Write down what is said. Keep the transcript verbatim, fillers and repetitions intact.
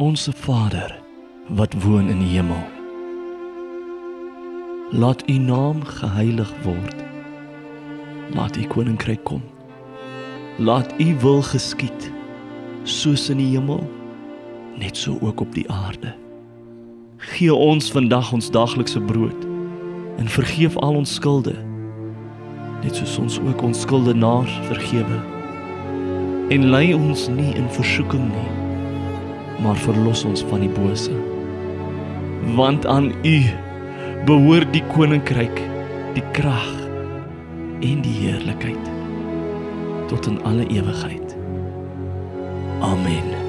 Onse Vader, wat woon in die hemel. Laat u naam geheilig word. Laat u koninkryk kom. Laat u wil geskied, soos in die hemel, net so ook op die aarde. Gee ons vandag ons daglikse brood, en vergeef al ons skulde, net soos ons ook ons skuldenaars vergewe. En lei ons nie in versoeking nie, maar verlos ons van die bose. Want aan u behoort die koninkryk, die krag en die heerlikheid tot in alle ewigheid. Amen.